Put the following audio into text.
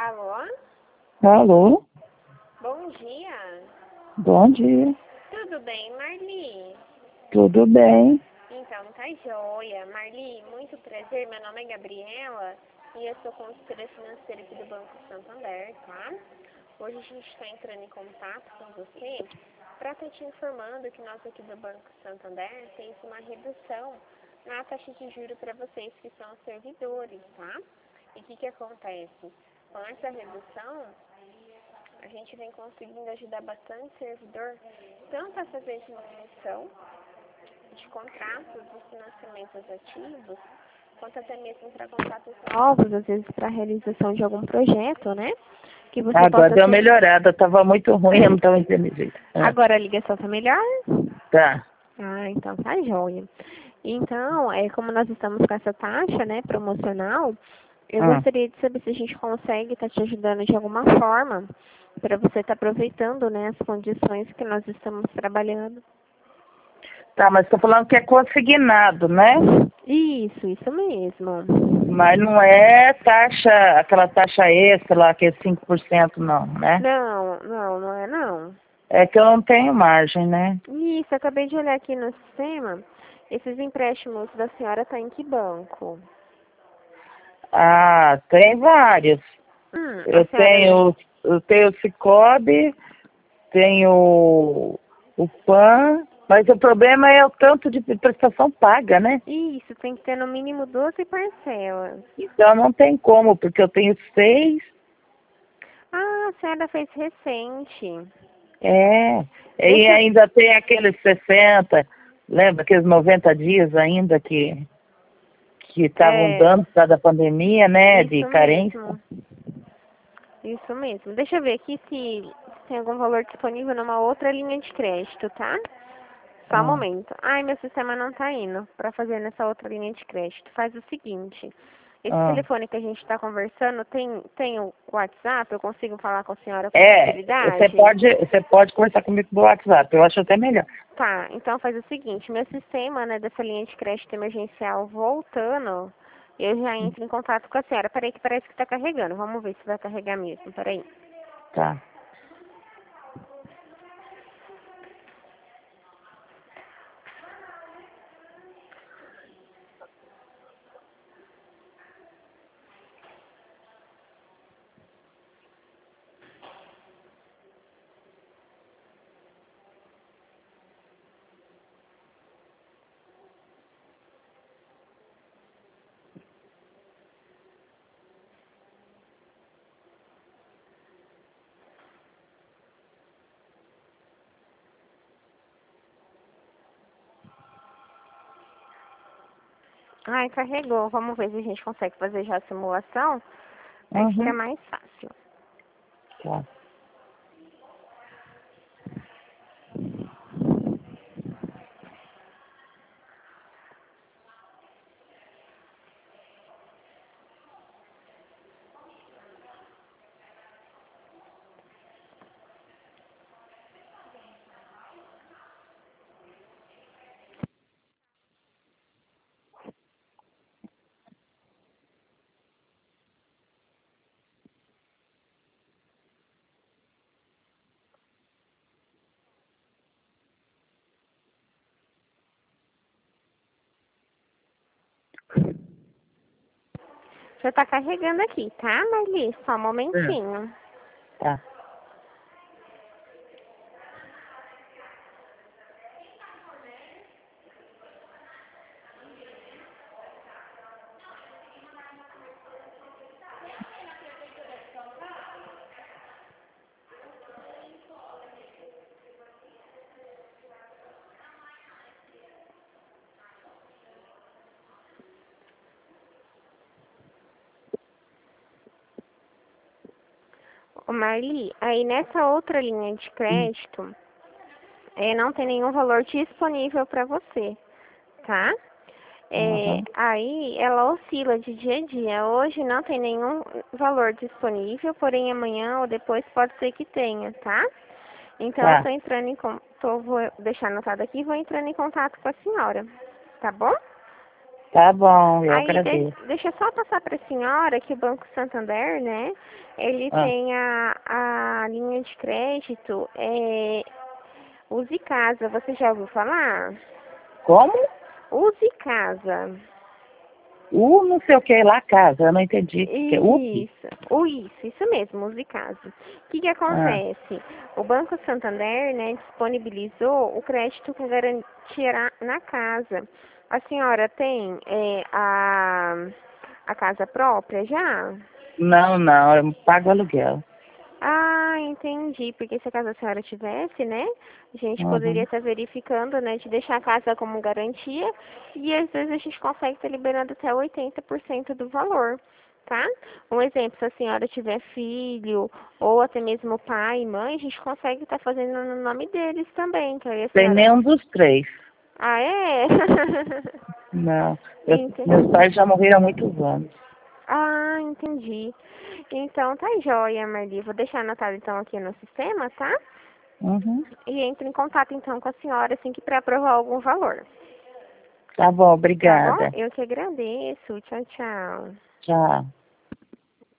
Alô? Alô? Bom dia. Bom dia. Tudo bem, Marli? Tudo bem? Então, tá joia. Marli, muito prazer. Meu nome é Gabriela e eu sou consultora financeira aqui do Banco Santander, tá? Hoje a gente está entrando em contato com você para estar te informando que nós aqui do Banco Santander temos uma redução na taxa de juros para vocês que são servidores, tá? E o que acontece? Com essa redução, a gente vem conseguindo ajudar bastante servidor, tanto a fazer diminuição de contratos e financiamentos ativos, quanto até mesmo para contratos novos, às vezes para a realização de algum projeto, né? Que você Agora possa deu uma ter... melhorada, tava muito ruim, eu não tava entendendo direito. Agora a ligação tá melhor? Tá. Ah, então tá joia. Então, como nós estamos com essa taxa, né, promocional, eu gostaria de saber se a gente consegue estar te ajudando de alguma forma para você estar aproveitando, né, as condições que nós estamos trabalhando. Tá, mas tô falando que é consignado, né? Isso mesmo. Mas não é taxa, aquela taxa extra lá, que é 5% não, né? Não é não. É que eu não tenho margem, né? Isso, acabei de olhar aqui no sistema. Esses empréstimos da senhora tá em que banco? Ah, tem vários. A senhora... Eu tenho o Cicobi, tenho o PAN, mas o problema é o tanto de prestação paga, né? Isso, tem que ter no mínimo 12 parcelas. Então não tem como, porque eu tenho 6. Ah, a senhora fez recente. E Deixa... ainda tem aqueles 60, lembra aqueles 90 dias ainda que estavam É, dando por causa da pandemia, né, de isso carência. mesmo. Isso mesmo. Deixa eu ver aqui se tem algum valor disponível numa outra linha de crédito, tá? Só um Ah, momento. Ai, meu sistema não tá indo para fazer nessa outra linha de crédito. Faz o seguinte. Esse ah. telefone que a gente está conversando tem o WhatsApp? Eu consigo falar com a senhora com facilidade? Você pode conversar comigo pelo WhatsApp, eu acho até melhor. Tá, então faz o seguinte. Meu sistema, né, dessa linha de crédito emergencial voltando, eu já entro em contato com a senhora. Peraí que parece que tá carregando. Vamos ver se vai carregar mesmo. Peraí. Tá. Ai, carregou. Vamos ver se a gente consegue fazer já a simulação. Aí fica Uhum. mais fácil. Tá. Já tá carregando aqui, tá, Marli? Só um É. momentinho. Tá. Ô, Marli, aí nessa outra linha de crédito, não tem nenhum valor disponível para você, tá? Uhum. Aí ela oscila de dia a dia. Hoje não tem nenhum valor disponível, porém amanhã ou depois pode ser que tenha, tá? Então eu Tá. tô entrando em vou deixar anotado aqui e vou entrando em contato com a senhora, tá bom? Tá bom, eu Aí agradeço. deixa eu só passar para a senhora que o Banco Santander, né? Ele Ah, tem a linha de crédito Use Casa. Você já ouviu falar? como? Use Casa. Não sei o que lá, casa, eu não entendi. Que é UP? Isso mesmo, Use Casa. O que Ah, acontece? O Banco Santander, né, disponibilizou o crédito com garantia na casa. A senhora tem a casa própria já? não, não, eu pago aluguel. Ah, entendi. Porque se a casa a senhora tivesse, né? A gente poderia Uhum. estar verificando, né? De deixar a casa como garantia. E às vezes a gente consegue estar liberando até 80% do valor, tá? Um exemplo, se a senhora tiver filho, ou até mesmo pai e mãe, a gente consegue estar fazendo no nome deles também. Que aí a Tem senhora. nenhum dos três. Ah, é? Não. Meus Entendi. pais já morreram há muitos anos. Ah, entendi. Então tá joia, Marli. Vou deixar anotado então aqui no sistema, tá? Uhum. E entre em contato então com a senhora assim que para aprovar algum valor. Tá bom, Tá bom? obrigada. Eu que agradeço. Tchau, tchau. Tchau.